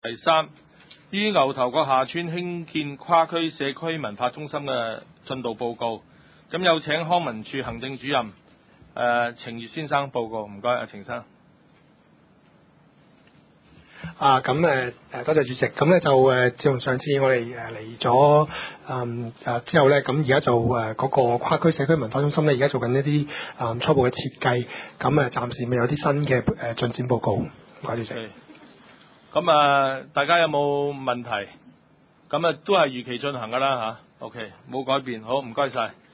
第三，於牛頭角下村興建跨區社區文化中心嘅進度報告。咁有請康文署行政主任程月先生報告，唔該，阿程生。 多謝主席。咁咧就自從上次我哋嚟咗之後咧，咁而家就嗰個跨區社區文化中心咧，而家做緊一啲初步嘅設計，咁暫時未有啲新嘅進展報告。唔該，主席。 咁大家有冇問題？咁都係如期進行㗎啦嚇。OK，冇改變。好，唔該晒。